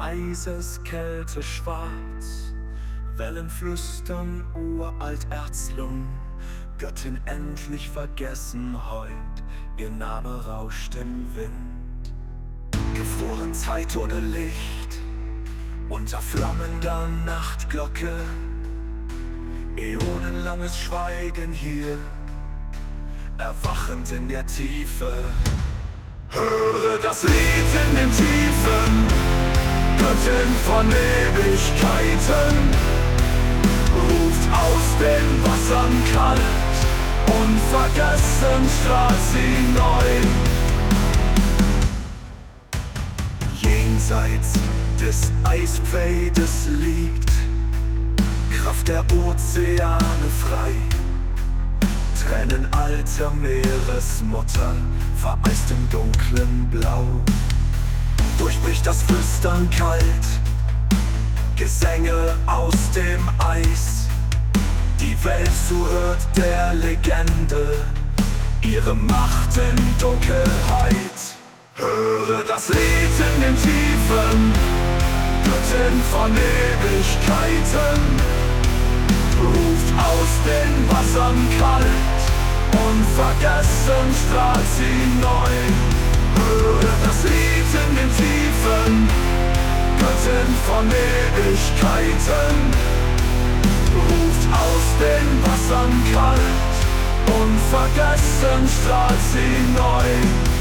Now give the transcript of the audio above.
Eises Kälte schwarz, Wellen flüstern uralt Erzlung, Göttin endlich vergessen heut, ihr Name rauscht im Wind. Gefroren Zeit ohne Licht, unter flammender Nachtglocke, äonenlanges Schweigen hier, erwachend in der Tiefe. Höre das Lied in den Tiefen, Göttin von Ewigkeiten, ruft aus den Wassern kalt, unvergessen strahlt sie neu. Jenseits des Eispfades liegt Kraft der Ozeane frei, Tränen alter Meeresmutter vereist im dunklen Blau. Durchbricht das Flüstern kalt, Gesänge aus dem Eis, die Welt zuhört der Legende, ihre Macht in Dunkelheit. Höre das Lied in den Tiefen, Göttin von Ewigkeiten, ruft aus den Wassern kalt, unvergessen strahlt sie neu. Höre das Lied in den Tiefen, Göttin von Ewigkeiten, ruft aus den Wassern kalt, unvergessen strahlt sie neu.